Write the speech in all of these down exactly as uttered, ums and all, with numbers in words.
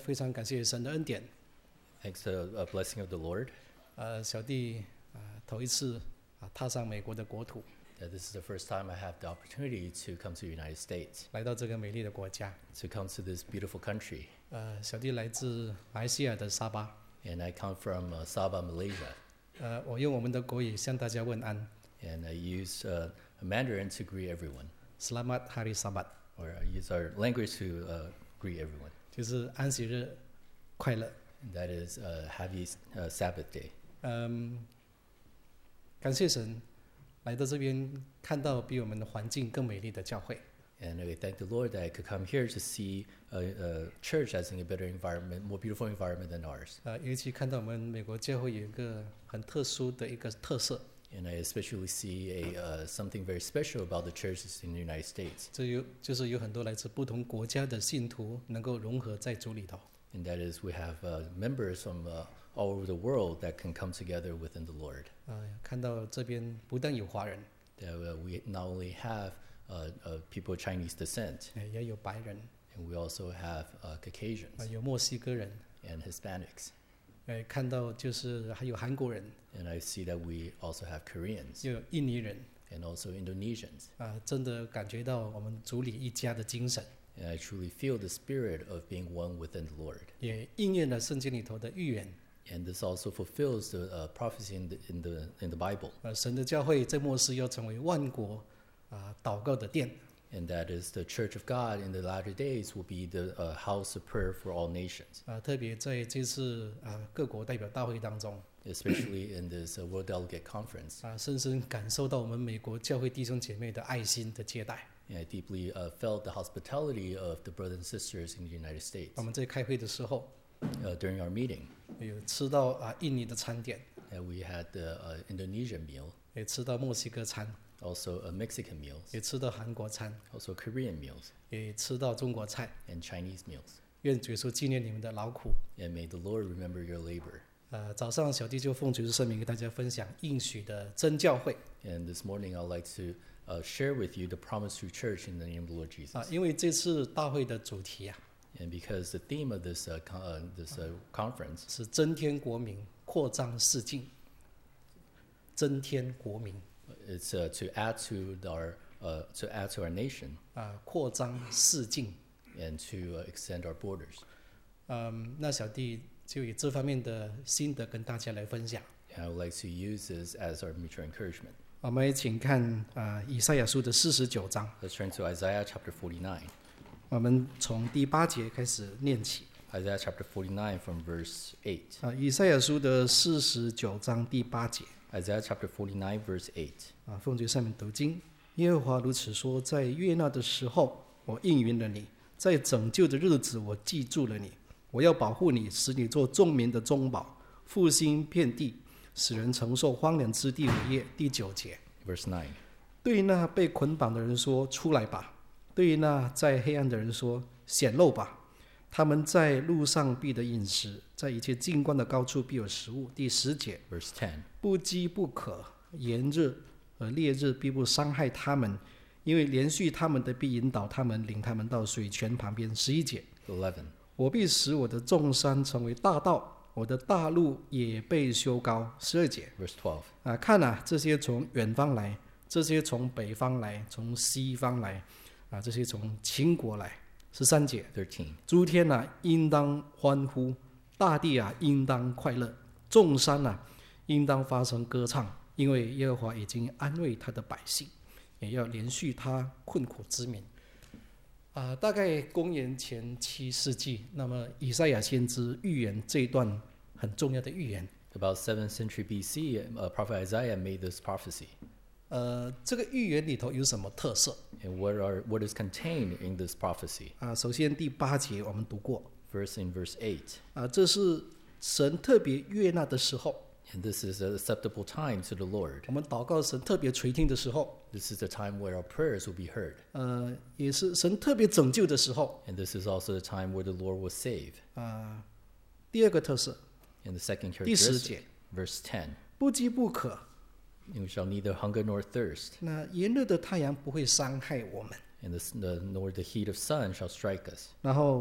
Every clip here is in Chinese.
非常感谢神的恩典。 Thanks to a blessing of the Lord. 呃，小弟啊、呃、头一次啊踏上美国的国土， That this is the first time I have the opportunity to come to the United States, 来到这个美丽的国家。 to come to this beautiful country. 呃，小弟来自马来西亚的沙巴。 And I come from uh, Sabah, Malaysia. 呃，我用我们的国语向大家问安 And I use uh, Mandarin to greet everyone, ，Selamat Hari Sabat， or I use our language to uh, greet everyone. 就是安息日快乐。 And that is uh, Happy uh, Sabbath Day. 嗯，感谢神，来到这边看到比我们的环境更美丽的教会。 And I thank the Lord that I could come here to see a, a church as in a better environment, more beautiful environment than ours. 呃，尤其看到我们美国教会有一个很特殊的一个特色， And I especially see a, uh, something very special about the churches in the United States. 这有就是有很多来自不同国家的信徒能够融合在主里头。 And that is we have uh, members from uh, all over the world that can come together within the Lord. 啊、看到这边不但有华人， That uh, we not only have uh, uh, people of Chinese descent, 呃也有白人， and we also have uh, 啊、 Caucasians 有墨西哥人， and Hispanics. 呃，看到就是还有韩国人， And I see that we also have Koreans 又有印尼人， and also Indonesians. 啊、真的感觉到我们主里一家的精神， And I truly feel the spirit of being one within the Lord. 也应验了圣经里头的预言。 And this also fulfills the uh, prophecy in the, in, the, in the Bible. 呃，神的教会在末世要成为万国啊、祷告的殿。 And that is the church of God in the latter days will be the uh, house of prayer for all nations. 啊、特别在这次啊、各国代表大会当中， Especially in this uh, World Delegate Conference. 啊、深深感受到我们美国教会弟兄姐妹的爱心的接待。 And I deeply uh, felt the hospitality of the brothers and sisters in the United States. 我们在开会的时候， Uh, during our meeting, 有吃到啊、印尼的餐点， uh, we had the uh, Indonesian meal, 也吃到墨西哥餐， also a Mexican meals, 也吃到韩国餐， also Korean meals, 也吃到中国菜。 and Chinese meals. 愿主耶稣纪念你们的劳苦。 And may the Lord remember your labor. 呃，早上小弟就奉主耶稣圣名给大家分享应许的真教会 And this morning, I'd like to uh, share with you the Promise True Church in the name of the Lord Jesus. 啊、因为这次大会的主题啊 And because the theme of this uh, con- uh, this uh, conference 是增添国民，扩张世境。增添国民 is uh, to add to our uh, to add to our nation 啊、扩张世境。 and to uh, extend our borders. 嗯，那小弟就以这方面的心得跟大家来分享。 And I would like to use this as our mutual encouragement. 我们也请看啊、以赛亚书的四十九章， Let's turn to Isaiah chapter forty-nine. 我们从第八节开始念起。 Isaiah chapter forty-nine from verse eight. 啊、以赛亚书的四十九章第八节 Isaiah chapter forty-nine verse eight. 啊，奉主上面读经。耶和华如此说：在悦纳的时候，我应允了你；在拯救的日子，我记住了你。我要保护你，使你做众民的中保，复兴遍地，使人承受荒凉之地为业。第九节， Verse nine. 对于那被捆绑的人说：出来吧；对于那在黑暗的人说：显露吧。他们在路上必得饮食，在一切近观的高处必有食物。第十节， Verse ten. 不饥不渴，炎日和烈日必不伤害他们，因为连续他们的必引导他们，领他们到水泉旁边。十一节， eleven. 我必使我的众山成为大道，我的大路也被修高。十二节， Verse twelve. 啊，看啊，这些从远方来，这些从北方来，从西方来，啊，这些从秦国来。十三节， thirteen. 诸天啊，应当欢呼；大地啊，应当快乐；众山啊，应当发声歌唱，因为耶和华已经安慰他的百姓，也要连续他困苦之民。啊、大概公元前七世纪，那么以赛亚先知预言这一段很重要的预言。 About seventh century B C, uh, Prophet Isaiah made this prophecy. 呃，这个预言里头有什么特色 And what are what is contained in this prophecy? 啊、首先第八节我们读过 First in verse eight. 啊、这是神特别悦纳的时候， And this is an acceptable time to the Lord. 我们祷告神特别垂听的时候， This is the time where our prayers will be heard. 呃，也是神特别拯救的时候 And this is also the time where the Lord will save. 啊、第二个特色， And the second 第十节 characteristic, verse ten. 不饥不渴， And we shall neither hunger nor thirst, 那炎热的太阳不会伤害我们。 and the, the, nor the heat of sun shall strike us. 然后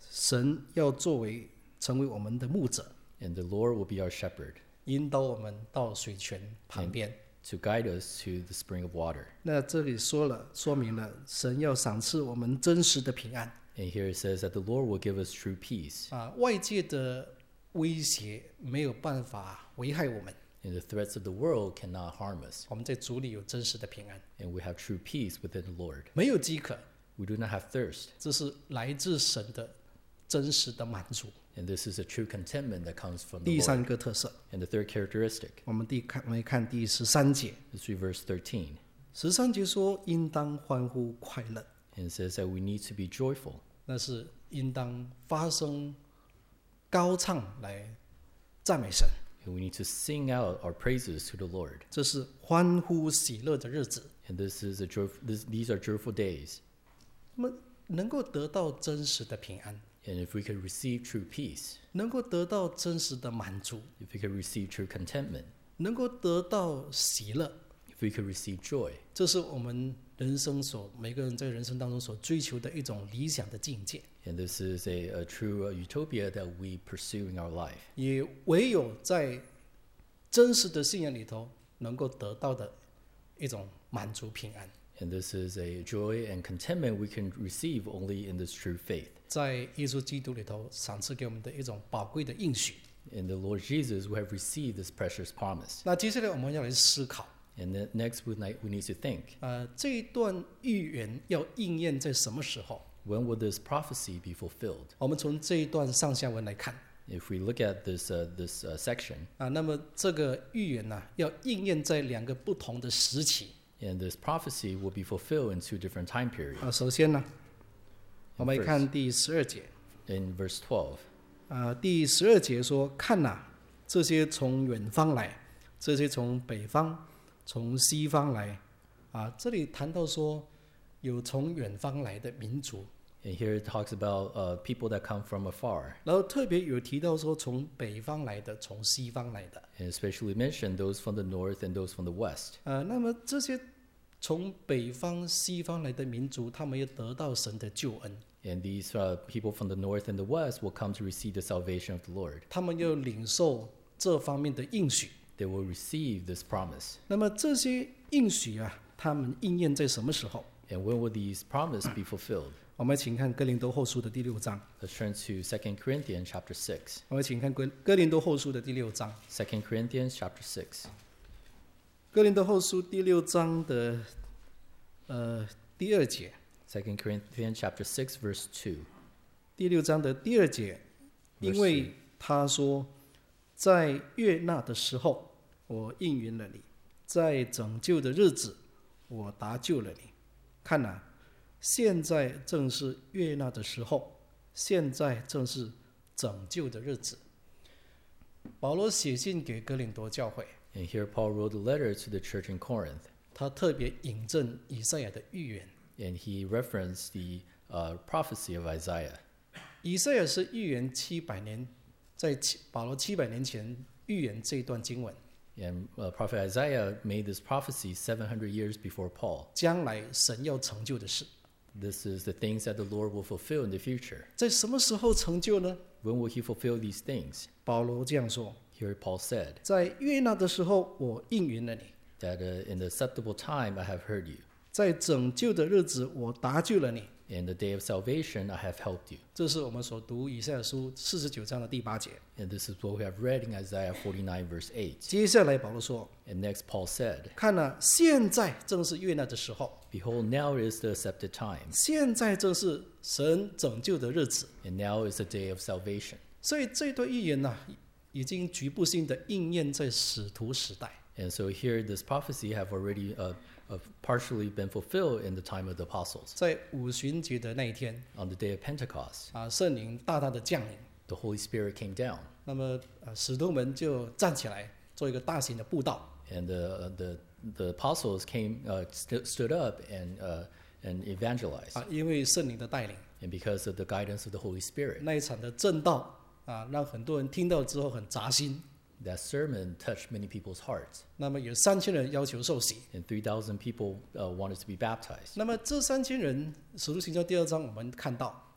神要作为成为我们的牧者， and the Lord will be our shepherd 引导我们到水泉旁边。 to guide us to the spring of water. 那这里说了，说明了神要赏赐我们真实的平安 And here it says that the Lord will give us true peace, 啊，外界的威胁没有办法危害我们， and the threats of the world cannot harm us. 我们在主里有真实的平安， And we have true peace within the Lord. 没有饥渴， We do not have thirst, 这是来自神的真实的满足。 and this is a true contentment that comes from the 第三 Lord. 个特色， And the third characteristic 我们第看我们看第十三节， is through verse thirteen. 十三节说应当欢呼快乐， And it says that we need to be joyful. 那是应当发声高唱来赞美神， And we need to sing out our praises to the Lord. 这是欢呼喜乐的日子。 And this is a joyful, this, these are joyful days. 那么能够得到真实的平安， And if we could receive true peace, 能够得到真实的满足， if we could receive true contentment, 能够得到喜乐， if we could receive joy, 这是我们人生所每个人在人生当中所追求的一种理想的境界。 and this is a, a true uh, utopia that we pursue in our life. 也唯有在真实的信仰里头能够得到的一种满足平安。 And this is a joy and contentment we can receive only in this true faith. 在耶稣基督里头赏赐给我们的一种宝贵的应许。 In the Lord Jesus, we have received this precious promise. 那接下来我们要来思考， And then next, we ni- we need to think, 呃，这一段预言要应验在什么时候？ when will this prophecy be fulfilled? 我们从这一段上下文来看 If we look at this, uh, this uh, section, 啊，那么这个预言呢、要应验在两个不同的时期 and this prophecy will be fulfilled in two different time periods. 啊。首先呢，我们来看第十二节 In verse twelve, 啊，第十二节说：“看呐、这些从远方来，这些从北方、从西方来啊。”这里谈到说有从远方来的民族， and here it talks about uh, people that come from afar, 然后特别有提到说从北方来的，从西方来的。 and especially mentioned those from the north and those from the west. 呃，那么这些从北方、西方来的民族，他们要得到神的救恩， And these uh, people from the north and the west will come to receive the salvation of the Lord. 他们要领受这方面的应许。 They will receive this promise. 那么这些应许啊，他们应验在什么时候？ And when will these promises be fulfilled? 我们请看哥林多后书的第六章。 Let's turn to Second Corinthians chapter six. 我们请看哥哥林多后书的第六章。 Second Corinthians chapter six. 哥林多后书第六章的呃第二节， Second Corinthians chapter six, verse two. 第六章的第二节， Verse 因为他说，在悦纳的时候，我应允了你；在拯救的日子，我搭救了你。看呐、现在正是悦纳的时候，现在正是拯救的日子。保罗写信给哥林多教会， And here Paul wrote a letter to the church in Corinth, 他特别引证以赛亚的预言。 and he referenced the uh, prophecy of Isaiah. 以赛亚是预言七百年，在七保罗七百年前预言这一段经文， And uh, prophet Isaiah made this prophecy seven hundred years before Paul. 将来神要成就的事。 This is the things that the Lord will fulfill in the future. 在什么时候成就呢？ When will he fulfill these things? 保罗这样说： Here Paul said 在悦纳的时候，我应允了你； that uh, in the acceptable time I have heard you. 在拯救的日子，我搭救了你。 In the day of salvation I have helped you. 这是我们所读以赛亚书四十九章的第八节。 And this is what we have read in Isaiah forty-nine, verse eight. 接下来保罗说： And next Paul said, 看呐、现在正是悦纳的时候， Behold, now is the accepted time, 现在正是神拯救的日子。 and now is the day of salvation. 所以这段预言呢、已经局部性的应验在使徒时代。 And so here this prophecy have already uh, uh, partially been fulfilled in the time of the apostles. 在五旬节的那一天 On the day of Pentecost, 啊，圣灵大大的降临， the Holy Spirit came down, 那么呃，使徒们就站起来做一个大型的布道。 and the the, the apostles came uh, st- stood up and uh, and evangelized. 啊，因为圣灵的带领， And because of the guidance of the Holy Spirit, 那一场的正道啊，让很多人听到之后很扎心。 that sermon touched many people's hearts, 那么有三千人要求受洗。 and three thousand people uh, wanted to be baptized. 那么这三千人，《使徒行传》第二章我们看到，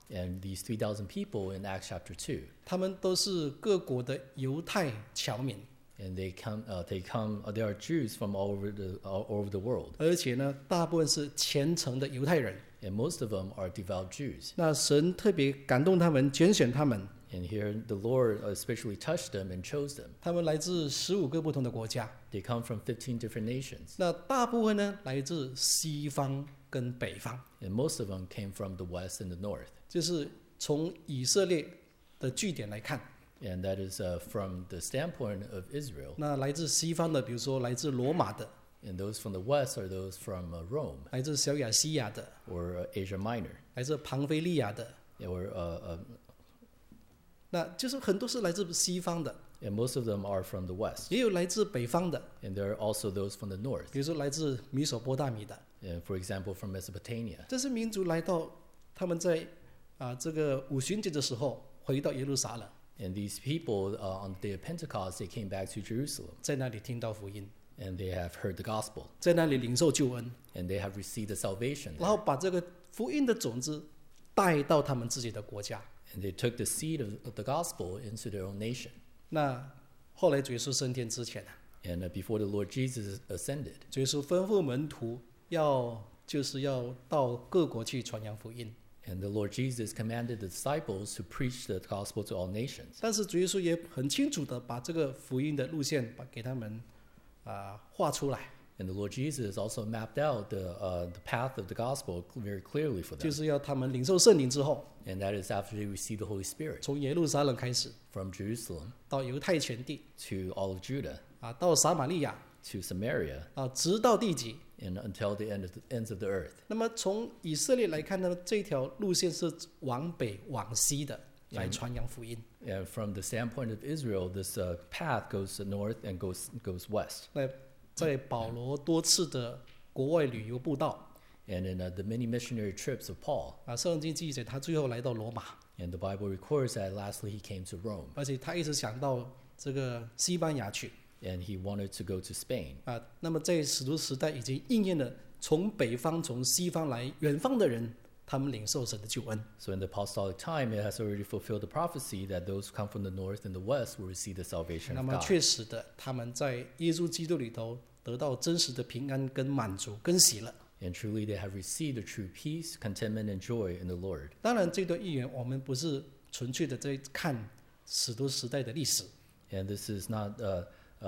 And these three thousand people in Acts chapter two, 他们都是各国的犹太侨民， and they come, uh, they come, uh, there are Jews from all over the all over the world, 而且呢，大部分是虔诚的犹太人。 and most of them are devout Jews. 那神特别感动他们，拣选他们， And here the Lord especially touched them and chose them. 他们来自十五个不同的国家。 They come from fifteen different nations, 那大部分呢，来自西方跟北方， and most of them came from the west and the north. 就是从以色列的据点来看， And that is uh, from the standpoint of Israel. 那来自西方的，比如说来自罗马的， And those from the west are those from uh, Rome 来自小亚细亚的， or uh, Asia Minor, 来自庞菲利亚的， or uh, uh, 那就是很多是来自西方的， and most of them are from the west. 也有来自北方的， And there are also those from the north. 比如说来自米索波大米的。 And for example, from Mesopotamia. 这些民族来到，他们在啊这个五旬节的时候回到耶路撒冷， And these people, uh, on the day of Pentecost, they came back to Jerusalem, 在那里听到福音， and they have heard the gospel, 在那里领受救恩， and they have received the salvation 然 there. 后把这个福音的种子带到他们自己的国家。 And they took the seed of, of the gospel into their own nation. 那后来主耶稣升天之前啊， And uh, before the Lord Jesus ascended, 主耶稣吩咐门徒要就是要到各国去传扬福音。 and the Lord Jesus commanded the disciples to preach the gospel to all nations. 但是主耶稣也很清楚的把这个福音的路线把给他们啊、画出来， And the Lord Jesus also mapped out the, uh, the path of the gospel very clearly for 就 them. 是要他们领受圣灵之后， And that is after they received the Holy Spirit 从耶路撒冷开始， from Jerusalem 到犹太全地 to all of Judah, 啊，到撒玛利亚 to Samaria, 啊，直到地极。 and until the end of the ends of the earth. 那么从以色列来看呢，这条路线是往北往西的来传扬福音。 And from the standpoint of Israel, this uh, path goes north and goes goes west. 那在保罗多次的国外旅游布道 And in uh, the many missionary trips of Paul, 啊，圣经记载他最后来到罗马， and the Bible records that lastly he came to Rome, 而且他一直想到这个西班牙去 and he wanted to go to Spain. 啊。那么在使徒时代已经应验了，从北方、从西方来远方的人，他们领受神的救恩。 So in the apostolic time, it has already fulfilled the prophecy that those who come from the north and the west will receive the salvation 那 of 么 God. 确实的，他们在耶稣基督里头得到真实的平安、跟满足、跟喜乐。 And truly they have received the true peace, contentment, and joy in the Lord. 当然，这段预言我们不是纯粹的在看使徒时代的历史， And this is not an uh,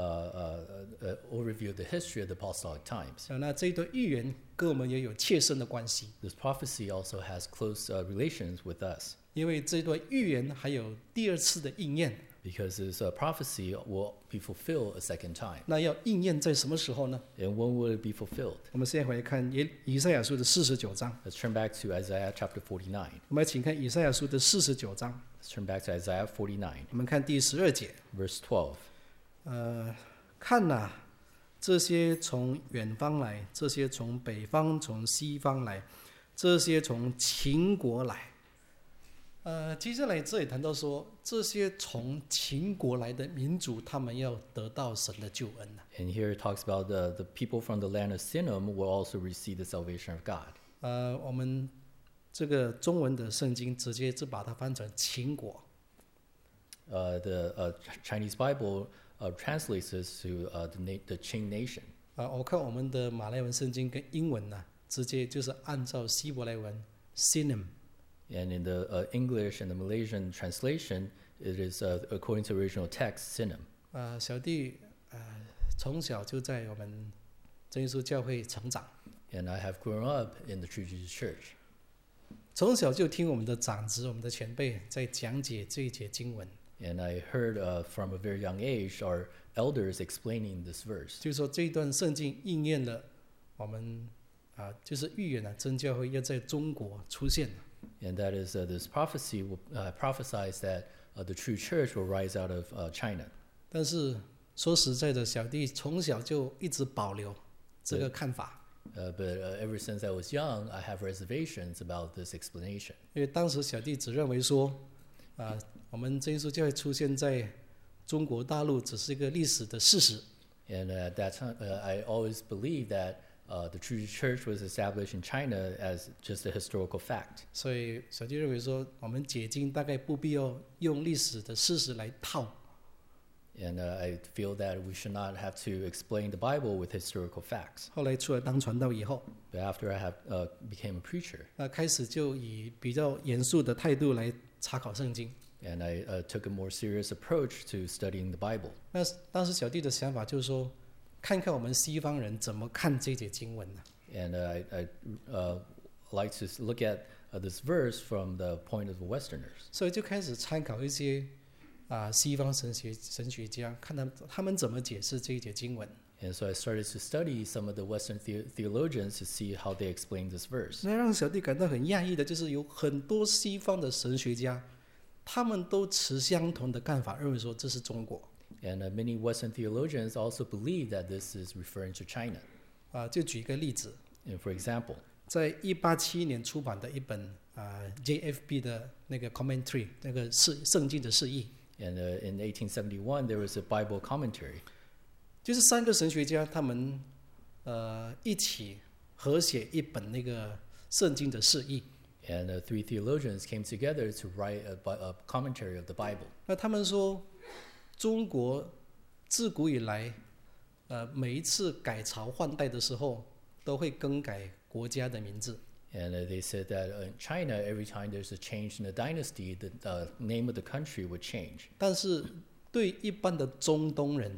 uh, uh, overview of the history of the apostolic times. 啊，那这段预言跟我们也有切身的关系， This prophecy also has close uh, relations with us, 因为这段预言还有第二次的应验。 because this uh, prophecy will be fulfilled a second time. 那要应验在什么时候呢？ And when will it be fulfilled? 我们现在回来看以以赛亚书的四十九章， Let's turn back to Isaiah chapter forty-nine. 我们来请看以赛亚书的四十九章， Let's turn back to Isaiah forty-nine, 我们看第十二节。 verse twelve. 呃，看呐、这些从远方来，这些从北方、从西方来，这些从秦国来。呃，接下来这里谈到说，这些从秦国来的民族，他们要得到神的救恩呐、 And here it talks about the, the people from the land of Sinim will also receive the salvation of God. 呃，我们这个中文的圣经直接就把它翻成秦国。 Uh, the uh, Chinese Bible uh, translates this to uh, the, na- the Qing nation. 啊、我看我们的马来文圣经跟英文呢、直接就是按照希伯来文 Sinim。 And in the uh, English and the Malaysian translation, it is uh, according to original text, Sinim. 呃，小弟呃从小就在我们真耶稣教会成长， And I have grown up in the True Jesus Church. 从小就听我们的长子、我们的前辈在讲解这一节经文， And I heard uh, from a very young age our elders explaining this verse. 就是说这一段圣经应验了我们啊、就是预言了、真教会要在中国出现。 And that is uh, this prophecy will, uh, prophesies that uh, the true church will rise out of uh, China. 但是说实在的，小弟从小就一直保留这个看法， Uh, but uh, ever since I was young, I have reservations about this explanation. 因为当时小弟只认为说，啊、我们真耶稣教会出现在中国大陆只是一个历史的事实。 And uh, at that time, uh, I always believed that uh, the true church was established in China as just a historical fact. 所以小弟认为说，我们解经大概不必要用历史的事实来套。 And uh, I feel that we should not have to explain the Bible with historical facts. 后来出来当传道以后， But after I have uh, became a preacher, 那开始就以比较严肃的态度来查考圣经。 and I uh, took a more serious approach to studying the Bible. 那当时小弟的想法就是说，看看我们西方人怎么看这节经文呢、 And uh, I, I uh, like to look at uh, this verse from the point of the Westerners. 所以就开始参考一些啊、西方神学神学家，看他们他们怎么解释这一节经文。 And so I started to study some of the Western the- theologians to see how they explain this verse. 那让小弟感到很讶异的就是，有很多西方的神学家，他们都持相同的看法，认为说这是中国。 And uh, many Western theologians also believe that this is referring to China. 啊、就举一个例子， And for example, 在一八七一年出版的一本啊、J F B 的那个 commentary， 那个释圣经的释义， and uh, in eighteen seventy-one there was a Bible commentary. 就是三个神学家他们呃一起合写一本那个圣经的释义。 And uh, three theologians came together to write a, Bi- a commentary of the Bible. 那他们说，中国自古以来，呃，每一次改朝换代的时候，都会更改国家的名字。 And uh, they said that uh, in China, every time there's a change in the dynasty, the uh, name of the country would change. 但是对一般的中东人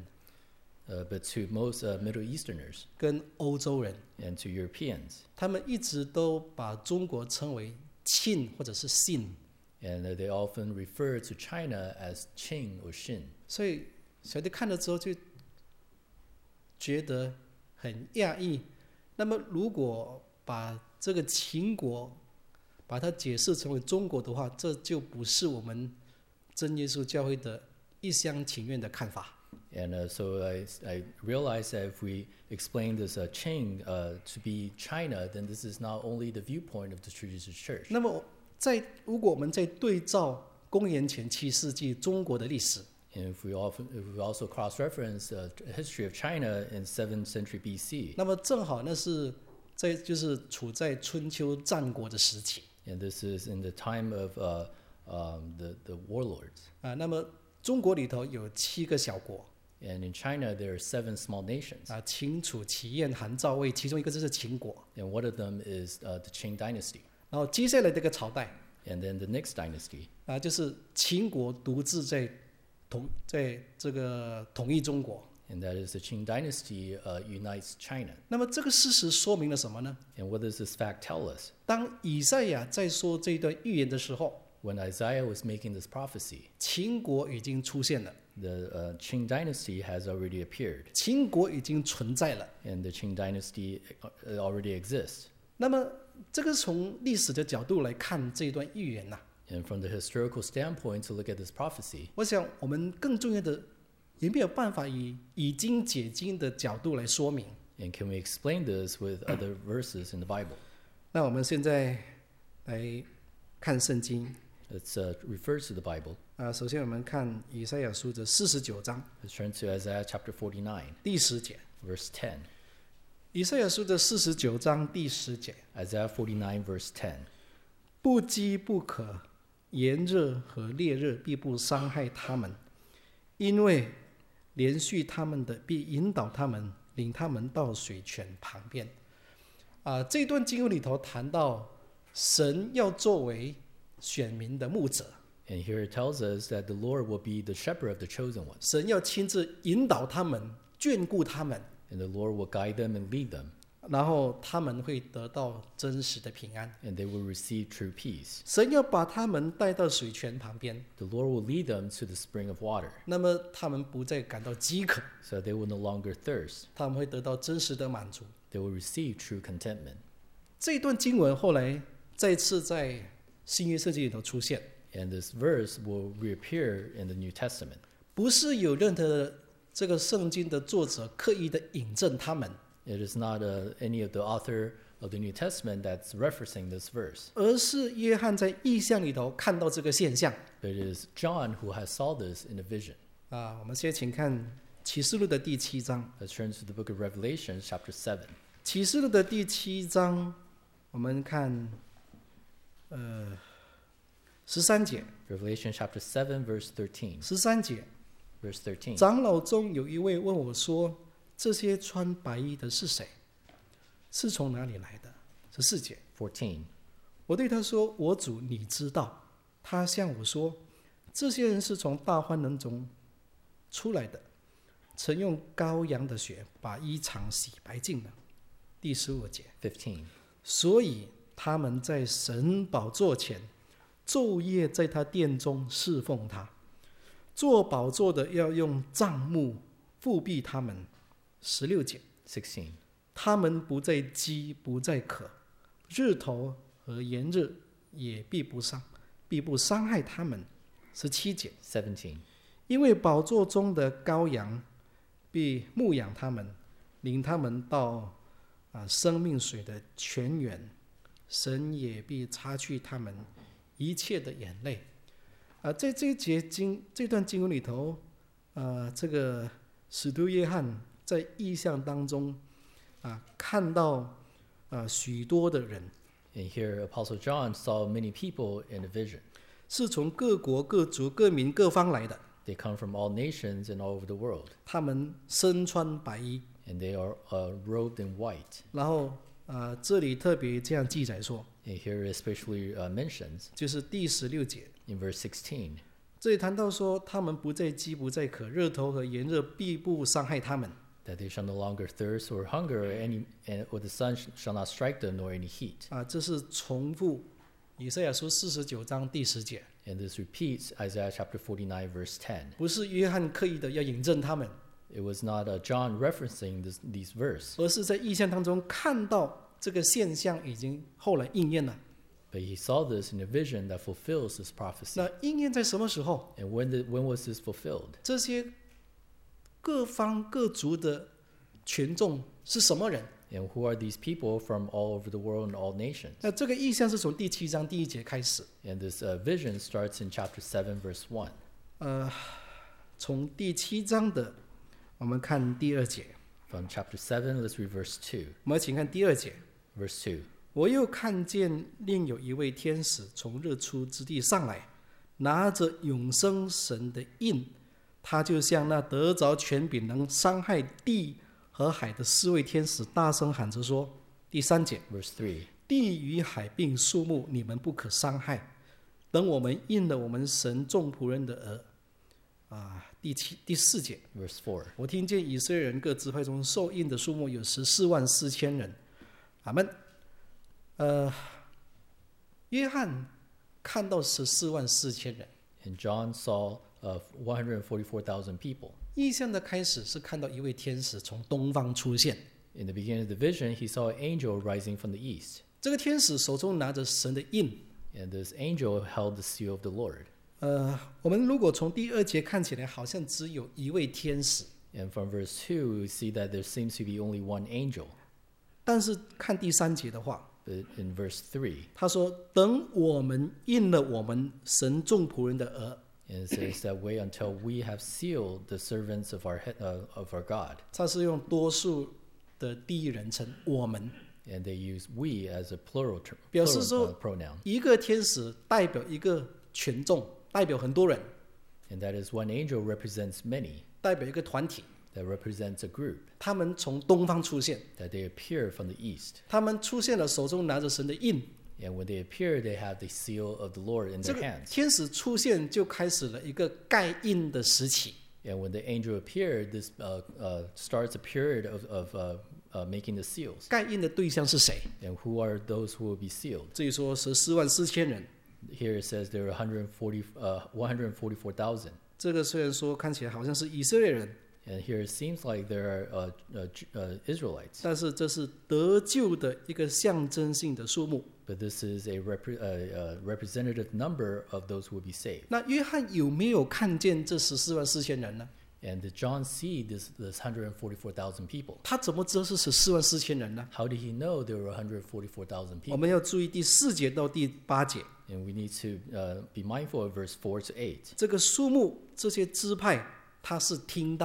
Uh, but to most uh, Middle Easterners 跟欧洲人， and to Europeans, 他们一直都把中国称为庆或者是信。 and uh, they often refer to China as Qing or Xin. 所以小弟看了之后就觉得很讶异。那么如果把这个秦国把它解释成为中国的话，这就不是我们真耶稣教会的一厢情愿的看法。 And uh, so I, I realized that if we explain this uh, Qing uh, to be China, then this is not only the viewpoint of the True Jesus Church. 那么在如果我们在对照公元前七世纪中国的历史， And if we, often, if we also cross-reference the uh, history of China in seventh century B C, 那么正好那是在就是处在春秋战国的时期 and this is in the time of uh, um, the, the warlords. 啊。那么中国里头有七个小国 And in China, there are seven small nations. 啊，秦、楚、齐、燕、韩、赵、魏，其中一个就是秦国。 And one of them is uh, the Qing dynasty. 然后接下来这个朝代 And then the next dynasty 啊，就是秦国独自在统在这个统一中国。 and that is the Qing dynasty uh, unites China. 那么这个事实说明了什么呢？ And what does this fact tell us? 当以赛亚在说这段预言的时候， When Isaiah was making this prophecy, 秦国已经出现了， the uh, Qing dynasty has already appeared, 秦国已经存在了。 and the Qing dynasty uh, already exists. 那么这个从历史的角度来看这段预言呐、 And from the historical standpoint to look at this prophecy, 我想我们更重要的也没有办法以已经解经的角度来说明。 and can we explain this with other verses in the Bible? 那我们现在来看圣经 Let's uh, refer to the Bible. 啊、首先我们看以赛亚书的四十九章 Let's turn to Isaiah chapter forty-nine, 第十节。 verse ten. 以赛亚书的四十九章第十节， Isaiah forty-nine, verse ten. 不饥不渴，炎热和烈热必不伤害他们，因为连续他们的必引导他们，领他们到水泉旁边。啊、这段经文里头谈到神要作为选民的牧者， And here it tells us that the Lord will be the shepherd of the chosen ones, 神要亲自引导他们，眷顾他们， and the Lord will guide them and lead them, 然后他们会得到真实的平安。 and they will receive true peace. 神要把他们带到水泉旁边， The Lord will lead them to the spring of water, 那么他们不再感到饥渴， so they will no longer thirst. 他们会得到真实的满足。 They will receive true contentment. 这段经文后来再次在新约圣经里头出现， And this verse will reappear in the New Testament. 不是有任何这个圣经的作者刻意的引证他们， It is not uh, any of the author of the New Testament that's referencing this verse, 而是约翰在异象里头看到这个现象。 but it is John who has saw this in a vision. 啊，我们现在请看启示录的第七章 Let's turn to the book of Revelation, chapter seven. 启示录的第七章，我们看，呃，十三节。 Revelation chapter seven, verse thirteen. 十三节， Verse thirteen. 长老中有一位问我说：“这些穿白衣的是谁？是从哪里来的？”十四节， fourteen. 我对他说：“我主，你知道。”他向我说：“这些人是从大欢人中出来的，曾用羔羊的血把衣裳洗白净了。”第十五节， fifteen. 所以他们在神宝座前昼夜在他殿中侍奉他，做宝座的要用帐幕覆庇他们。十六节， sixteen. 他们不再饥不再渴，日头和炎日也必不伤必不伤害他们。十七节， seventeen. 因为宝座中的羔羊必牧养他们，领他们到啊生命水的泉源，神也必擦去他们一切的眼泪。啊，在这一节经这段经文里头，呃，这个使徒约翰在异象当中啊看到啊许多的人， And here Apostle John saw many people in a vision. 是从各国各族各民各方来的， They come from all nations and all over the world. 他们身穿白衣， And they are uh, robed in white. 然后啊这里特别这样记载说， And here it especially uh, mentions 就是第十六节， in verse sixteen. 这里谈到说，他们不再饥不再渴，日头和炎热必不伤害他们。 That they shall no longer thirst or hunger, or, any, and, or the sun sh- shall not strike them, nor any heat. 啊，这是重复以赛亚书四十九章第十节， And this repeats Isaiah chapter forty-nine, verse ten. 不是约翰刻意的要引证他们， It was not uh, John referencing this, these verse, 而是在意象当中看到这个现象已经后来应验了。 but he saw this in a vision that fulfills this prophecy. 那应验在什么时候？ And when, did, when was this fulfilled? 这些各方各族的群众是什么人？ And who are these people from all over the world and all nations? 那这个意象是从第七章第一节开始。 And this uh, vision starts in chapter seven, verse one. 呃，从第七章的，我们看第二节。 From chapter seven, let's read verse two. 我们请看第二节。 Verse two. 我又看见另有一位天使从日出之地上来，拿着永生神的印，他就像那得着权柄能伤害地和海的四位天使，大声喊着说：第三节， Verse three. 地与海并树木，你们不可伤害，等我们印了我们神众仆人的额。啊，第七第四节， Verse four. 我听见以色列人各支派中受印的数目有十四万四千人。阿们。呃，约翰看到十四万四千人。 And John saw uh, one hundred forty-four thousand people. 异象的开始是看到一位天使从东方出现， In the beginning of the vision, he saw an angel rising from the east. 这个天使手中拿着神的印。 And this angel held the seal of the Lord. 呃，我们如果从第二节看起来，好像只有一位天使， And from verse two, we see that there seems to be only one angel. 但是看第三节的话， But in verse three, 他说：“等我们印了我们神众仆人的额。” and it says that way until we have sealed the servants of our, he- uh, of our God. 他是用多数的第一人称“我们 And they use we as a plural, ter- 表示 plural 说 uh, pronoun. ”， 一个天使代表一个群众，代表很多人， And that is one angel represents many, 代表一个团体。 that represents a group, 他们从东方出现， that they appear from the east. 他们出现了，手中拿着神的印。 And when they appear, they have the seal of the Lord in 这 their 个 hands. 天使出现就开始了一个盖印的时期。 And when the angel appeared, this uh, uh, starts a period of, of uh, uh, making the seals. 盖印的对象是谁？ And who are those who will be sealed? 这里说十四万四千人。 Here it says there are one hundred forty, uh, one hundred forty-four thousand. 这个虽然说看起来好像是以色列人， And here it seems like there are uh, uh, Ju- uh, Israelites. 但是这是得救的一个象征性的数目。 But this is a repre- uh, uh, representative number of those who will be saved. 那约翰有没有看见这十四万四千人呢？ And did John see this, this one hundred forty-four thousand people? 他怎么知道是十四万四千人呢？ How did he know there were one hundred forty-four thousand 我 people? 们要注意第四节到第八节， And we need to uh, be mindful of verse four to eight. 这个数目这些支派他是听到的，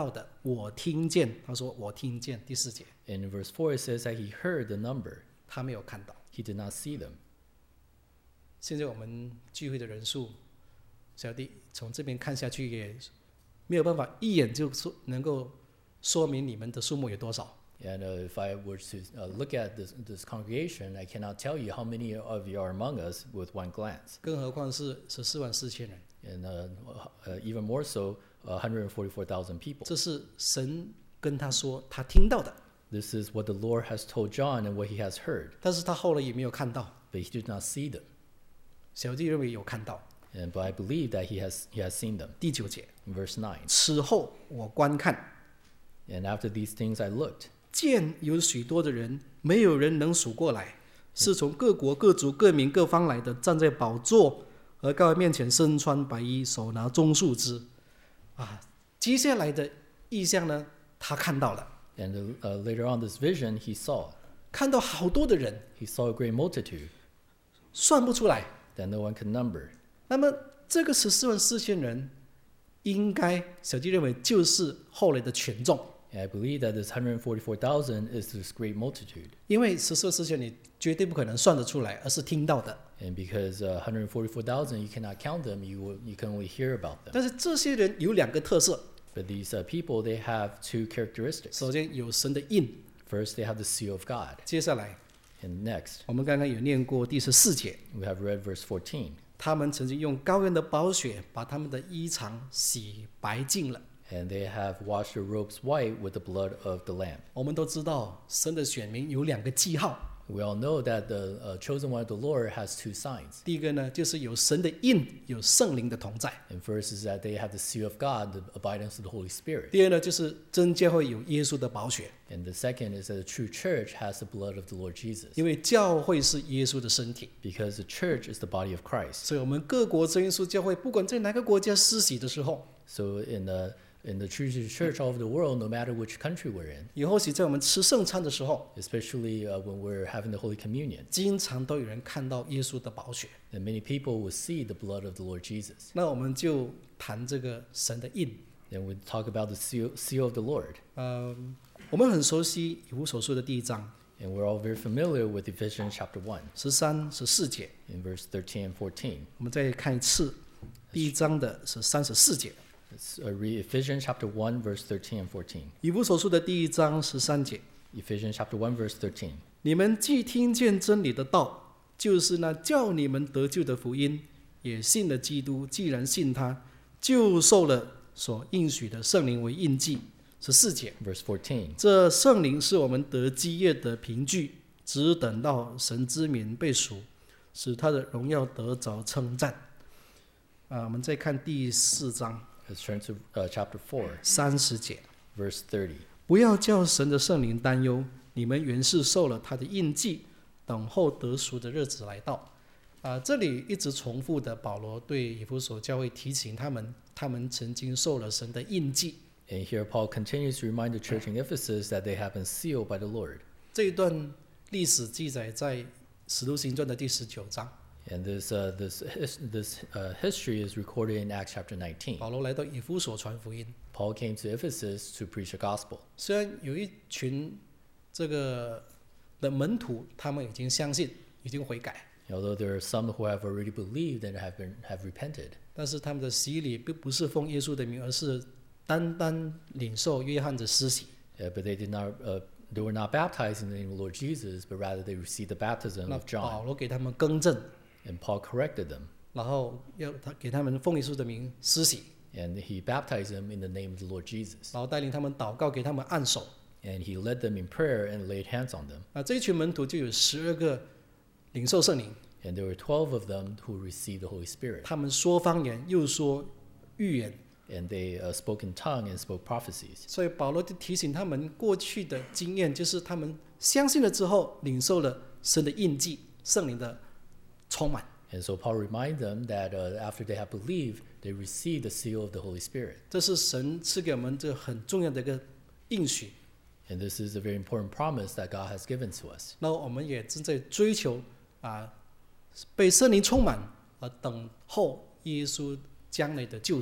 我听见，他说我听见，第四节， And in verse four, it says that he heard the number. 他没有看到。 He did not see them. 现在我们聚会的人数，小弟从这边看下去也没有办法一眼就说能够说明你们的数目有多少。 And uh, if I were to uh, look at this, this congregation, I cannot tell you how many of you are among us with one glance. 更何况是十四万四千人， And uh, uh, even more so, one hundred forty-four thousand people. 这是神跟他说他听到的， This is what the Lord has told John and what he has heard, 但是他后来也没有看到。 but he did not see them. 小弟认为有看到。 And, but I believe that he has, he has seen them. 第九节， In verse nine, 此后我观看， and after these things I looked, 见有许多的人，没有人能数过来，是从各国各族各民各方来的，站在宝座和羔羊面前，身穿白衣，手拿棕树枝。啊，接下来的意象呢，他看到了， and uh, later on this vision he saw. 看到好多的人， He saw a great multitude 算不出来。 that no one could number. 那么这个十四万四千人，应该小弟认为就是后来的权众， And I believe that this one hundred forty-four thousand is this great multitude. 因为十四万四千你绝对不可能算得出来，而是听到的。 And because uh, one hundred forty-four thousand, you cannot count them, you, will, you can only hear about them. 但是这些人有两个特色， But these uh, people, they have two characteristics. 首先有神的印， First, they have the seal of God. 接下来 And next, 我们刚刚有念过第十四节， we have read verse fourteen. 他们曾经用羔羊的宝血把他们的衣裳洗白净了。 And they have washed their robes white with the blood of the Lamb. 我们都知道神的选民有两个记号， We all know that the uh, chosen one of the Lord has two signs. 第一个呢就是有神的印，有圣灵的同在； And first is that they have the seal of God, the abidance of the Holy Spirit. 第二呢就是真教会有耶稣的宝血， And the second is that the true church has the blood of the Lord Jesus. 因为教会是耶稣的身体， Because the church is the body of Christ. 所以我们各国真耶稣教会不管在哪个国家施洗的时候， So in the in the true church all over the world, no matter which country we're in, 以后是在我们吃圣餐的时候， especially uh, when we're having the Holy Communion, 经常都有人看到耶稣的宝血。 and many people will see the blood of the Lord Jesus. 那我们就谈这个神的印。 Then we talk about the seal, seal of the Lord. 嗯，我们很熟悉以弗所书的第一章 And we're all very familiar with Ephesians chapter one, 十三、十四节， in verse thirteen and fourteen. 我们再看一次第一章的十三、十四节。 Let's uh, read Ephesians chapter one, verse thirteen and fourteen. 以弗所书的第一章十三节， Ephesians chapter one, verse thirteen. 你们既听见真理的道，就是那叫你们得救的福音，也信了基督。既然信他，就受了所应许的圣灵为印记。十四节， Verse fourteen. 这圣灵是我们得基业的凭据，只等到神之名被赎，使他的荣耀得着称赞。啊，我们再看第四章 Let's turn to uh, chapter four, 三十节， verse thirty. 不要叫神的圣灵担忧，你们原是受了他的印记，等候得赎的日子来到。啊，这里一直重复的，保罗对以弗所教会提醒他们，他们曾经受了神的印记。 And here Paul continues to remind the church in Ephesus that they have been sealed by the Lord. 这一段历史记载在使徒行传的第十九章。 And this uh, this his, this uh, history is recorded in Acts chapter nineteen. 保罗来到以弗所传福音， Paul came to Ephesus to preach the gospel. 虽然有一群这个的门徒，他们已经相信，已经悔改， Although there are some who have already believed and have been have repented, 但是他们的洗礼并不是奉耶稣的名，而是单单领受约翰的施洗。 uh, but they did not uh, they were not baptized in the name of the Lord Jesus, but rather they received the baptism 那 of 保 John. 罗给他们更正， And Paul corrected them, 然后要他给他们奉耶稣的名施洗， and he baptized them in the name of the Lord Jesus. 然后带领他们祷告，给他们按手。 And he led them in prayer and laid hands on them. 啊，这一群门徒就有十二个领受圣灵， And there were twelve of them who received the Holy Spirit. 他们说方言，又说预言。 And they uh, spoke in tongue and spoke prophecies. 所以保罗就提醒他们过去的经验，就是他们相信了之后，领受了神的印记、圣灵的充满。 And so Paul reminded them that uh, after they have believed, they received the seal of the Holy Spirit. 这是神赐给我们这很重要的一个应许。 And this is a very important promise that God has given to us. 那我们也正在追求啊，被圣灵充满，而等候耶稣将来的救赎。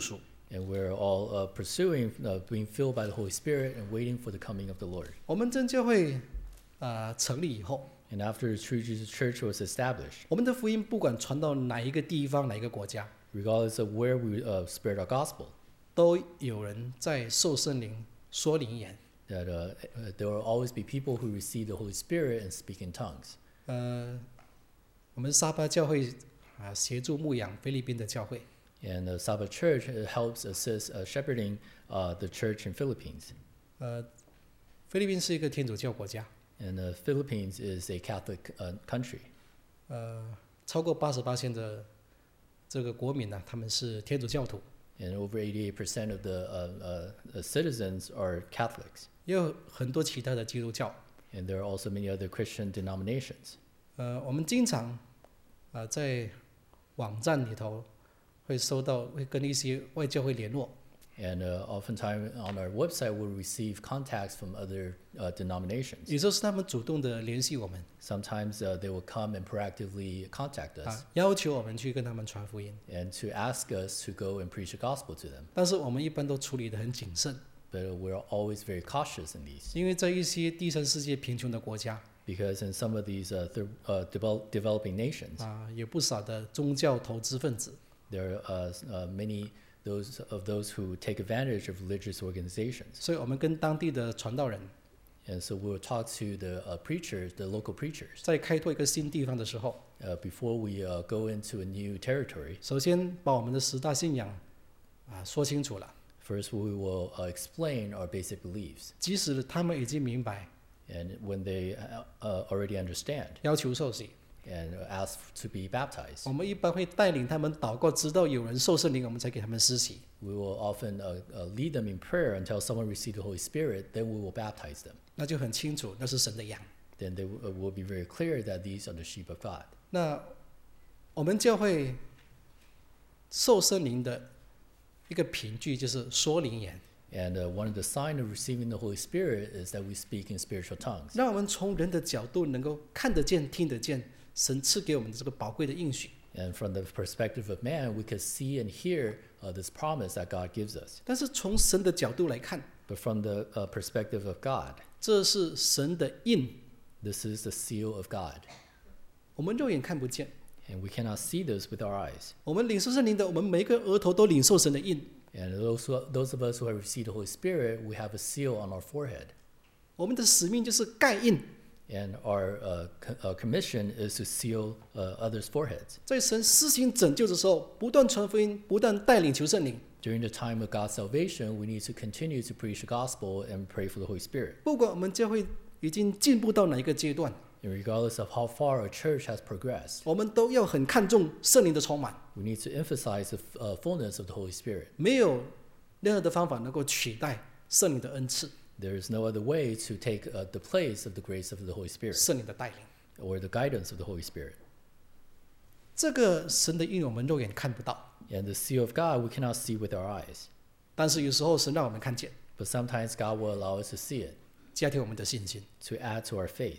And we're all uh, pursuing uh, being filled by the Holy Spirit and waiting for the coming of the Lord. 我们真教会啊、呃成立以后， And after the True Jesus Church was established, 我们的福音不管传到哪一个地方、哪一个国家， regardless of where we uh, spread our gospel, 都有人在受圣灵说灵言。 that uh, uh, there will always be people who receive the Holy Spirit and speak in tongues. 呃，我们沙巴教会啊、协助牧养菲律宾的教会。 And the Sabbath Church uh, helps assist uh, shepherding uh, the church in Philippines. 呃，菲律宾是一个天主教国家， And the Philippines is a Catholic uh, country. 呃，超过八十八线的这个国民呢、他们是天主教徒， And over eighty-eight percent of the uh, uh, uh, citizens are Catholics. 也有很多其他的基督教。 And there are also many other Christian denominations. 呃，我们经常啊、在网站里头会收到，会跟一些外教会联络。 And uh, oftentimes on our website, we'll receive contacts from other uh, denominations. 有时候是他们主动的联系我们 Sometimes uh, they will come and proactively contact us 啊，要求我们去跟他们传福音， and to ask us to go and preach the gospel to them. 但是我们一般都处理得很谨慎， But we're always very cautious in these 因为在一些第三世界贫穷的国家 because in some of these uh, th- uh, develop- developing nations, 啊，有不少的宗教投资分子， there are uh, uh, many those of those who take advantage of religious organizations. 所以我们跟当地的传道人 And so we'll talk to the uh, preachers, the local preachers, 在开拓一个新地方的时候， uh, before we uh, go into a new territory. 首先把我们的十大信仰啊说清楚了， First, we will uh, explain our basic beliefs. 即使他们已经明白， And when they uh, uh, already understand 要求受洗， and ask to be baptized, 我们一般会带领他们祷告，直到有人受圣灵，我们才给他们施洗。 we will often uh, uh, lead them in prayer until someone receives the Holy Spirit, then we will baptize them. 那就很清楚，那是神的羊。 Then they w- uh, will be very clear that these are the sheep of God. 那我们教会受圣灵的一个凭据就是说灵言， And uh, one of the signs of receiving the Holy Spirit is that we speak in spiritual tongues. 让我们从人的角度能够看得见、听得见神赐给我们的这个宝贵的应许。 And from the perspective of man, we could see and hear uh, this promise that God gives us. 但是从神的角度来看， But from the uh, perspective of God, 这是神的印， this is the seal of God. 我们肉眼看不见。 And we cannot see this with our eyes. 我们领受圣灵的，我们每一个额头都领受神的印。 And those, who, those of us who have received the Holy Spirit, we have a seal on our forehead. 我们的使命就是盖印， And our uh, co- uh, commission is to seal uh, others' foreheads. 在神施行拯救的时候，不断传福音，不断带领求圣灵。 During the time of God's salvation, we need to continue to preach the gospel and pray for the Holy Spirit. 不管我们教会已经进步到哪一个阶段， And regardless of how far our church has progressed, 我们都要很看重圣灵的充满， we need to emphasize the f- uh, fullness of the Holy Spirit. 没有任何的方法能够取代圣灵的恩赐、 There is no other way to take uh, the place of the grace of the Holy Spirit 圣灵的带领。 or the guidance of the Holy Spirit. 这个神的应我们肉眼看不到， And the seal of God we cannot see with our eyes. 但是有时候神让我们看见， But sometimes God will allow us to see it, 加添我们的信心。 to add to our faith.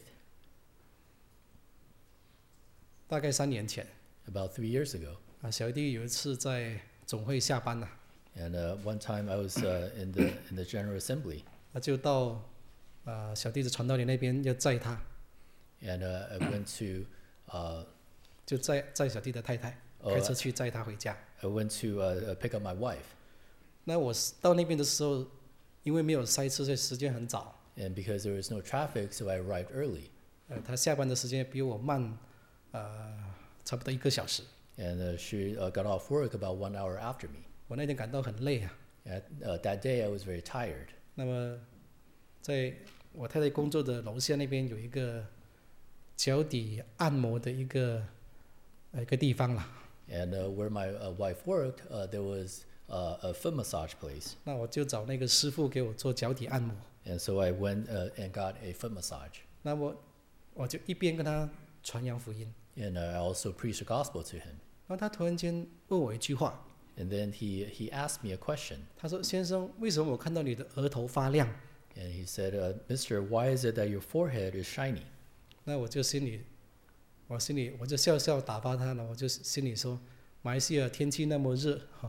大概三年前 About three years ago, 啊，小弟有一次在总会下班了、 and uh, one time I was uh, in the in the General Assembly, 那就到啊小弟的传道连那边要载他， and uh, I went to uh, 就载载小弟的太太， 哦开车去载他回家。 I went to uh, uh, pick up my wife. 那我到那边的时候，因为没有塞车，所以时间很早。 And because there was no traffic, so I arrived early. 呃，他下班的时间比我慢，呃，差不多一个小时。 And uh, she uh, got off work about one hour after me. 我那天感到很累啊。 At, uh, that day, I was very tired. 那么，在我太太工作的楼下那边有一个脚底按摩的一个呃一个地方啦。 And uh, where my uh, wife worked, uh, there was uh, a foot massage place. 那我就找那个师傅给我做脚底按摩。 And so I went uh, and got a foot massage. 那么我就一边跟他传扬福音， And uh, I also preached the gospel to him. 然后他突然间问我一句话， And then he, he asked me a question. 他说：“先生，为什么我看到你的额头发亮 And he said, uh, Mister, why is it that your forehead is shiny?？” 那我就心里，我心里我就笑笑打发他了，我就心里说，马来西亚天气那么热哈、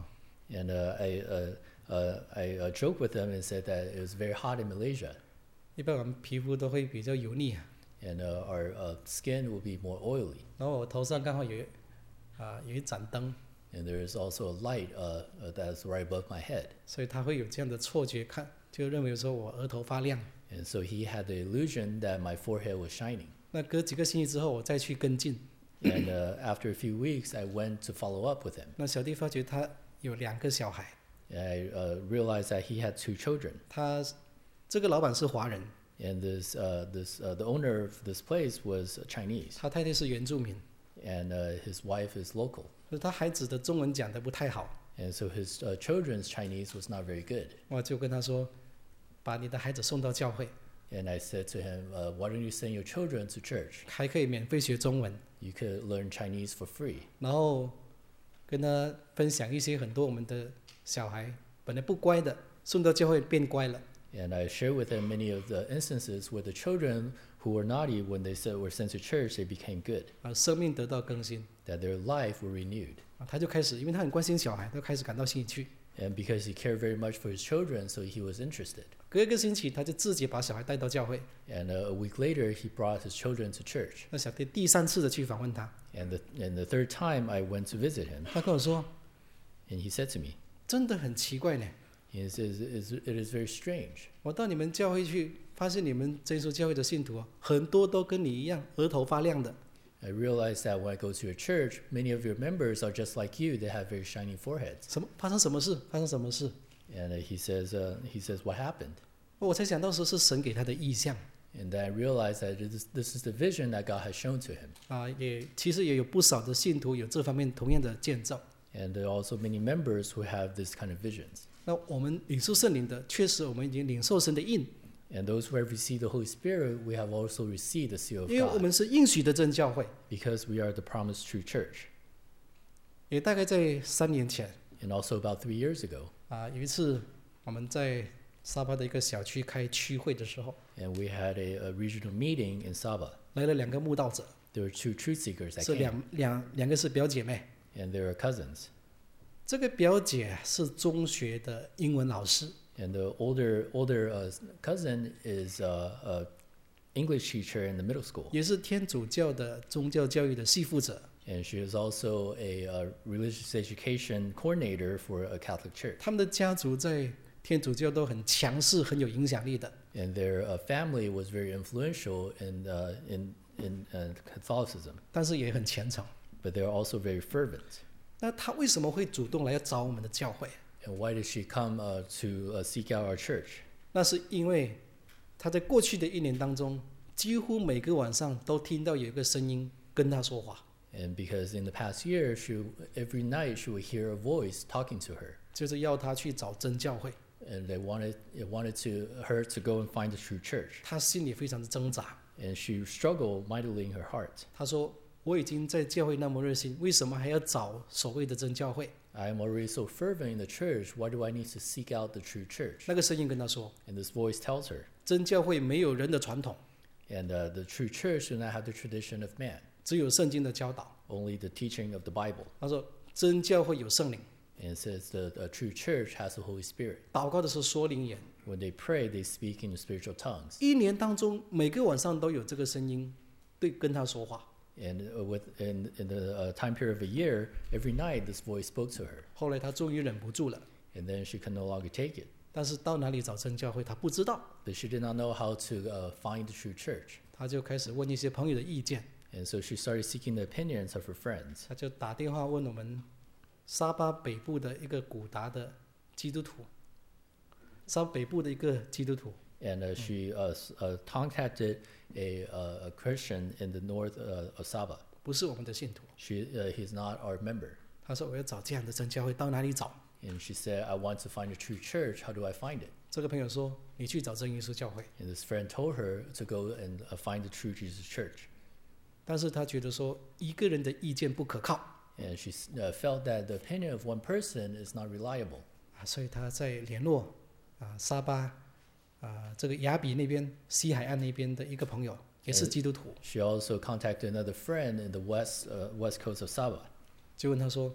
And uh, I, uh, uh, I uh, joked with them and said that it was very hot in Malaysia. 一般我们皮肤都会比较油腻啊， And uh, our uh, skin will be more oily. 然后我头上刚好有啊、有一盏灯， And there is also a light uh, uh, that's right above my head. 所以他会有这样的错觉，看就认为说我额头发亮。 And so he had the illusion that my forehead was shining. 那隔几个星期之后，我再去跟进， And uh, after a few weeks, I went to follow up with him. 那小弟发觉他有两个小孩， And I uh, realized that he had two children. 他这个老板是华人， And this, uh, this, uh, the owner of this place was Chinese. 他太太是原住民， And uh, his wife is local. 所以他孩子的中文讲得不太好， And so his uh, children's Chinese was not very good. 我就跟他说，把你的孩子送到教会， And I said to him, uh, why don't you send your children to church? 还可以免费学中文， You could learn Chinese for free. 然后跟他分享一些很多我们的小孩本来不乖的，送到教会变乖了。 And I shared with him many of the instances where the children who were naughty, when they said, were sent to church, they became good, 啊，生命得到更新 that their life were renewed. 啊，他就开始，因为他很关心小孩，他开始感到兴趣。 And because he cared very much for his children, so he was interested. 隔一个星期，他就自己把小孩带到教会。 And uh, a week later, he brought his children to church. 那小弟第三次的去访问他， And the, and the third time I went to visit him, 他跟我说， and he said to me, 真的很奇怪呢。 he says, "It's- it is very strange. 我到你们教会去，发现你们真耶稣教会的信徒啊，很多都跟你一样，额头发亮的。 I realized that when I go to your church, many of your members are just like you. They have very shiny foreheads." 什么？发生什么事？发生什么事？ And uh, he says, uh, he says, what happened? 我才想到说是神给他的意象 And then I realized that it is, this is the vision that God has shown to him. 啊，也其实也有不少的信徒有这方面同样的见证。 And there are also many members who have this kind of visions. 那我们领受圣灵的，确实我们已经领受神的印， And those who have received the Holy Spirit, we have also received the seal of 因为我 God, 们是应许的真教会。 because we are the promised true church. 也大概在三年前 And also about three years ago, 啊，有一次我们在沙巴的一个小区开区会的时候， and we had a, a regional meeting in Sabah. 来了两个慕道者， There were two truth seekers that 是 came, 两两两个是表姐妹。 and they were cousins. 这个表姐是中学的英文老师， And the older older uh, cousin is uh, a English teacher in the middle school, 也是天主教的宗教教育的系负责。 and she is also a, uh religious education coordinator for a Catholic church. 他们的家族在天主教都很强势、很有影响力的。 And their uh, family was very influential in uh, in in uh, Catholicism, 但是也很虔诚。 but they are also very fervent. 那他为什么会主动来要找我们的教会？ And why did she come uh, to uh, seek out our church? 那是因为他在过去的一年当中，几乎每个晚上都听到有一个声音跟他说话， And because in the past year, she every night she would hear a voice talking to her, 就是要他去找真教会。 and they wanted it wanted to her to go and find the true church. 他心里非常的挣扎。 And she struggled mightily in her heart. 他说：“我已经在教会那么热心，为什么还要找所谓的真教会 I am already so fervent in the church. Why do I need to seek out the true？” church? 那个声音跟他说 And this voice tells her,：“ 真教会没有人的传统， and uh, the true church do not have the tradition of man, 只有圣经的教导。 only the teaching of the Bible. ” 他说：“真教会有圣灵， And it says the, the true church has the Holy Spirit. 祷告的时候说灵言。 When they pray, they speak in the spiritual tongues. 一年当中，每个晚上都有这个声音对跟他说话。 And uh, with, in, in the uh, time period of a year, every night this voice spoke to her. 后来他终于忍不住了， And then she could no longer take it. 但是到哪里找真教会，他不知道， But she did not know how to uh, find the true church. 他就开始问一些朋友的意见， And so she started seeking the opinions of her friends. 他就打电话问我们沙巴北部的一个古达的基督徒，沙巴北部的一个基督徒， And uh, she uh, s- uh, contacted a, uh, a Christian in the north uh, of Sabah. 不是我们的信徒。 She, uh, he's not our member. 他说我要找这样的真教会，到哪里找？ And she said, I want to find a true church. How do I find it? 这个朋友说你去找真耶稣教会， And this friend told her to go and uh, find the true Jesus church. 但是他觉得说一个人的意见不可靠 And she s- uh, felt that the opinion of one person is not reliable. 啊，所以他在联络啊沙巴啊这个雅比那边西海岸那边的一个朋友，也是基督徒， She also contacted another friend in the west, uh, west coast of Sabah. 就问他说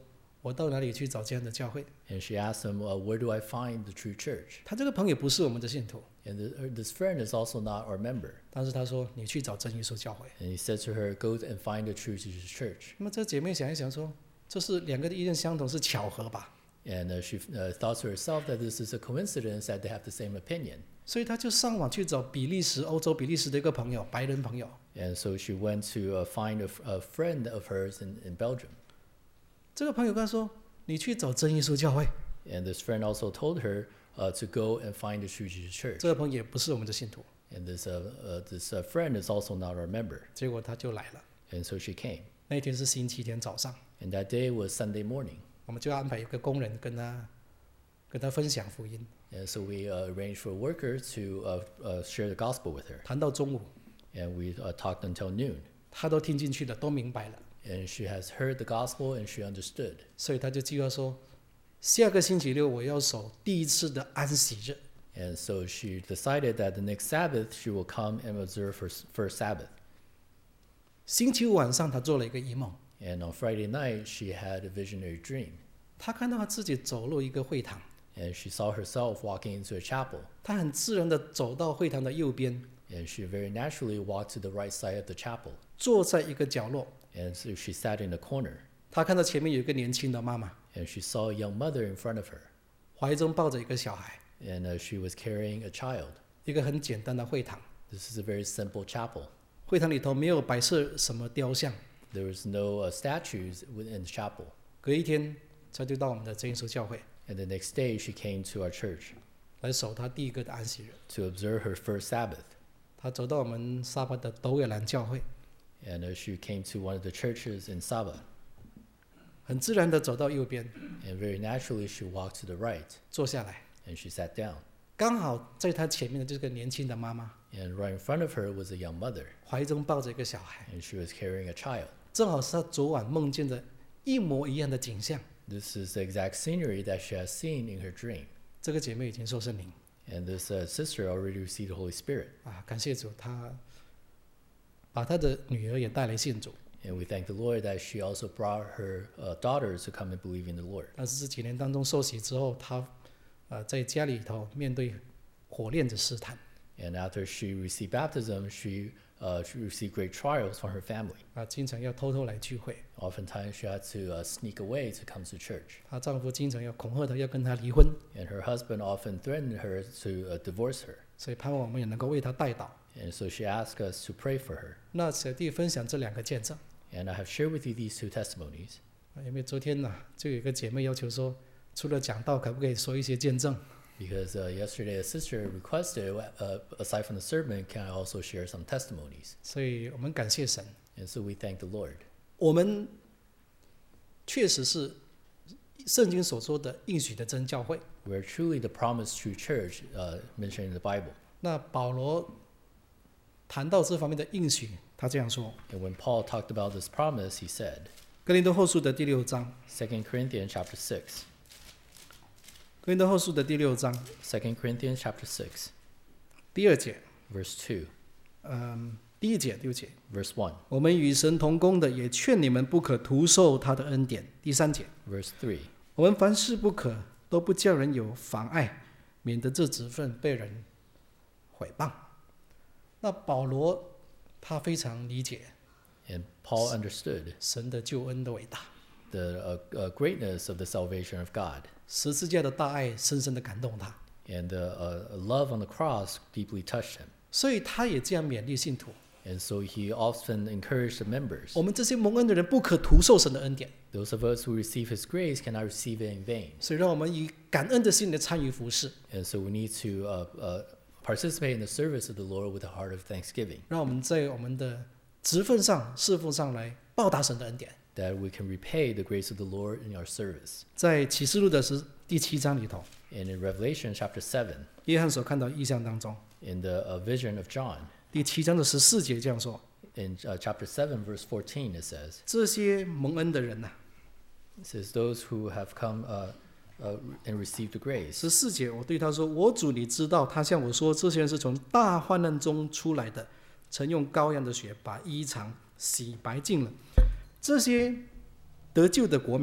我到哪里去找这样的教会？ And she asked him, uh, where do I find the true church? 他这个朋友不是我们的信徒， And the, her- this friend is also not our member. 但是他说你去找真耶稣教会。 And he said to her, go and find the true Jesus church. 那么这姐妹想一想说，这是两个的意见相同，是巧合吧？ And uh, she uh, thought to herself that this is a coincidence that they have the same opinion. 所以他就上网去找比利时、欧洲比利时的一个朋友，白人朋友。 And so she went to uh, find a, f- a friend of hers in, in Belgium. 这个朋友跟他说：“你去找真耶稣教会。 And this friend also told her uh, to go and find the true Jesus church. ” 这个朋友也不是我们的信徒， And this, uh, uh, this uh, friend is also not our member. 结果他就来了。 And so she came. 那天是星期天早上， And that day was Sunday morning. 我们就安排有个工人跟他跟他分享福音， And so we uh, arranged for a worker to uh, uh, share the gospel with her. 谈到中午， And we uh, talked until noon. 他都听进去了，都明白了， And she has heard the gospel and she understood. 所以他就计划说，下个星期六我要守第一次的安息日。 And so she decided that the next Sabbath she will come and observe her s- first Sabbath. 星期五晚上，他做了一个异梦， And on Friday night, she had a visionary dream. 他看到他自己走入一个会堂， And she saw herself walking into a chapel. 他很自然的走到会堂的右边， And she very naturally walked to the right side of the chapel. 坐在一个角落。 And so she sat in a corner. 他看到前面有一个年轻的妈妈， And she saw a young mother in front of her. 怀中抱着一个小孩， And uh, she was carrying a child. 一个很简单的会堂。 This is a very simple chapel. 会堂里头没有摆设什么雕像。 There was no uh, statues within the chapel. 隔一天，他就到我们的真耶稣教会 And the next day, she came to our church 来守他第一个的安息日。 to observe her first Sabbath. 他走到我们沙巴的斗野兰教会， And uh, she came to one of the churches in Sabah. 很自然的走到右边， And very naturally, she walked to the right 坐下来。 and she sat down. 刚好在他前面的这个年轻的妈妈， And right in front of her was a young mother. 怀中抱着一个小孩， And she was carrying a child. 正好是他昨晚梦见的一模一样的景象。 This is the exact scenery that she has seen in her dream. 这个姐妹已经受圣灵 And this uh, sister already received the Holy Spirit. 啊，感谢主，她把她的女儿也带来信主。 And we thank the Lord that she also brought her uh, daughters to come and believe in the Lord. 但是这几年当中受洗之后，她呃在家里头面对火炼的试探 And after she received baptism, she, uh, she received great trials from her family. 啊，经常要偷偷来聚会。 Oftentimes, she had to uh, sneak away to come to church. 她丈夫经常要恐吓她，要跟她离婚， And her husband often threatened her to uh, divorce her. 所以盼望我们也能够为她代祷。 And so she asked us to pray for her. 那小弟分享这两个见证 And I have shared with you these two testimonies. 啊，因为昨天呢、就有一个姐妹要求说，除了讲道，可不可以说一些见证？ Because uh, yesterday a sister requested, uh, aside from the sermon, can I also share some testimonies? 所以我们感谢神， And so we thank the Lord. 我们确实是圣经所说的应许的真教会。 We are truly the promised true church uh, mentioned in the Bible. 那保羅談到這方面的應許，他這樣說： And when Paul talked about this promise, he said, 哥林多後書的第六章， Second Corinthians chapter six. 哥林多後書的第六章 Second Corinthians chapter six, 第二節， verse two, 嗯，第一節、第二節， verse one, 我們與神同工的，也勸你們不可徒受他的恩典。第三節， verse three. 我們凡事不可，都不叫人有妨礙，免得這職分被人毀謗。那保羅他非常理解 And Paul understood 神的救恩的偉大， the uh, uh, greatness of the salvation of God. 十字架的大愛深深的感動他， And the uh, love on the cross deeply touched him. 所以他也這樣勉勵信徒。 And so he often encouraged the members. 我們這些蒙恩的人不可徒受神的恩典， Those of us who receive his grace cannot receive it in vain. 所以讓我們以感恩的心來參與服事， And so we need to uh, uh, participate in the service of the Lord with a heart of thanksgiving, 讓我們在我們的職分上、侍奉上來報答神的恩典。 that we can repay the grace of the Lord in our service. 在啟示錄的十第七章裡頭， And in Revelation chapter seven, 約翰所看到異象當中， in the uh, vision of John, 第七章的十四節這樣說： in uh, chapter seven, verse fourteen, it says, 這些蒙恩的人呐、 it says, those who have come uh, uh, and received the grace. 十四節，我對他說：我主，你知道，他向我說，這些人是從大患難中出來的，曾用羔羊的血把衣裳洗白淨了。這些得救的國民，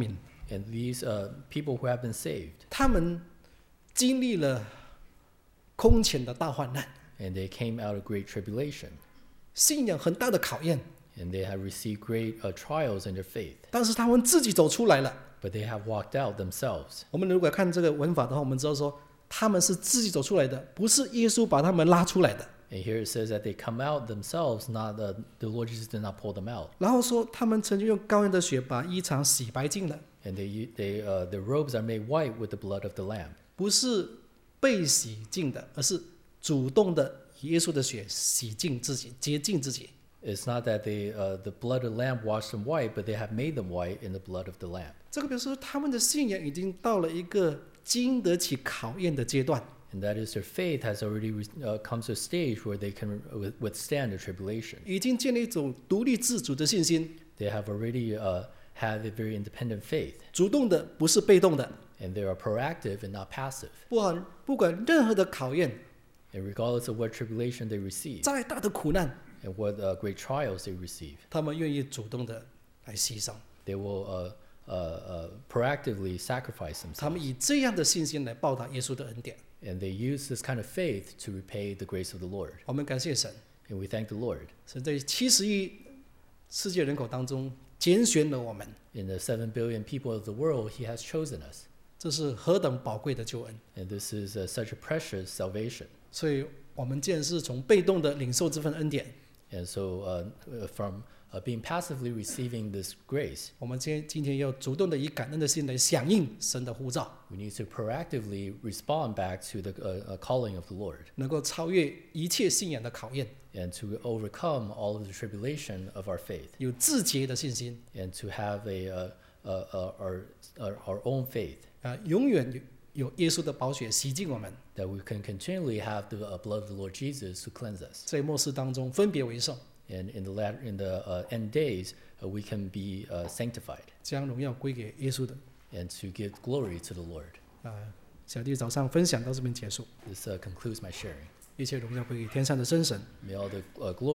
And these uh, people who have been saved, 他们经历了空前的大患难， and they came out of great tribulation, 信仰很大的考验， and they have received great uh, trials in their faith, 但是他们自己走出来了。 but they have walked out themselves. 我们如果看这个文法的话，我们知道说他们是自己走出来的，不是耶稣把他们拉出来的。 And here it says that they come out themselves, not uh, the Lord Jesus did not pull them out. 然后说他们曾经用羔羊的血把衣裳洗白净了， And they, they, uh, their robes are made white with the blood of the Lamb. 不是被洗净的，而是主动的以耶稣的血洗净自己，洁净自己。 It's not that they, uh, the blood of the Lamb washed them white, but they have made them white in the blood of the Lamb. 这个表示说他们的信仰已经到了一个经得起考验的阶段。 And that is their faith has already uh, come to a stage where they can withstand the tribulation. 已经建立一种独立自主的信心， They have already uh, had a very independent faith, 主动的不是被动的。 and they are proactive and not passive. 不管不管任何的考验， And regardless of what tribulation they receive 再大的苦难， and what uh, great trials they receive, 他们愿意主动的来牺牲。 they will uh, uh, uh, proactively sacrifice 他们 themselves. 以这样的信心来报答耶稣的恩典。 And they use this kind of faith to repay the grace of the Lord. 我们感谢神， And we thank the Lord. 神在七十亿世界人口当中拣选了我们， In the seven billion people of the world, He has chosen us. 这是何等宝贵的救恩！ And this is uh, such a precious salvation. 所以，我们既然是从被动的领受这份恩典， And so, uh, uh, from uh, being passively receiving this grace, 我们今天今天要主动的以感恩的心来响应神的呼召， we need to proactively respond back to the uh, uh, calling of the Lord 能够超越一切信仰的考验， and to overcome all of the tribulation of our faith 有自洁的信心， and to have a, uh, uh, uh, our, uh, our own faith 啊、永远有有耶稣的宝血洗净我们， that we can continually have the uh, blood of the Lord Jesus to cleanse us. 在末世当中分别为圣， And in the, latter, in the uh, end days, uh, we can be uh, sanctified 将荣耀归给耶稣的。 and to give glory to the Lord. 啊、小弟早上分享到这边结束， This uh, concludes my sharing. 一切荣耀归给天上的真神。 May all the uh, glory